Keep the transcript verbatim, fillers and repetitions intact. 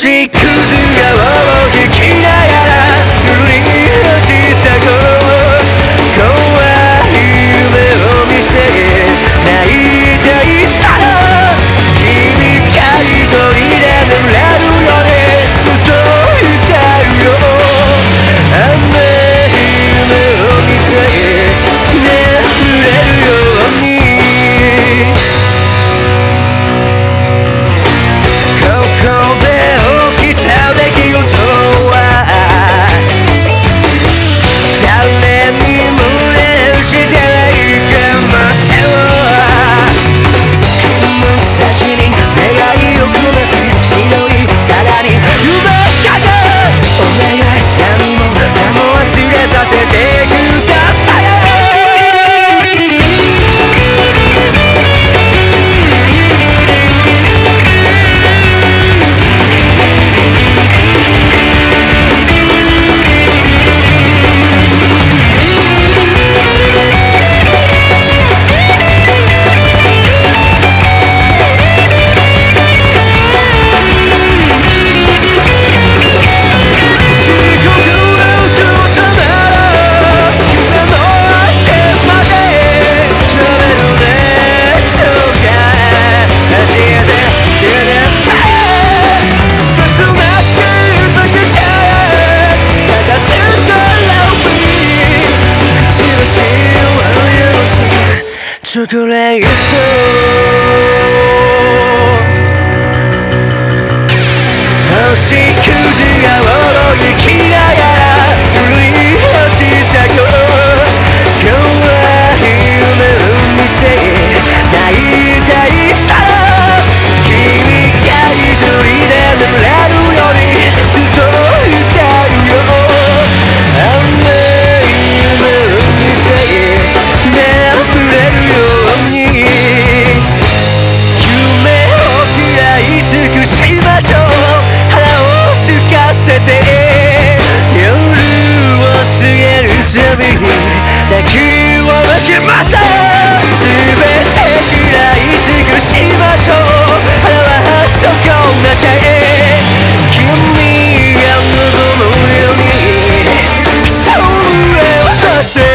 星屑がを引きながら夜に落ちた頃怖い夢を見て泣いていたら君が一人で眠れるよねずっといたよあんな夢を見て眠れるようにチョコレート星屑が泳ぎきながら夜に落ちた頃怖い夢を見て泣いていたら君が一人で眠れるようにずっといたよあんな夢を見て眠れるよしましょう腹を空かせて夜を告げるたびに泣きをまきます全て嫌い尽くしましょう腹は底なしへ君が望むようにその上を出せ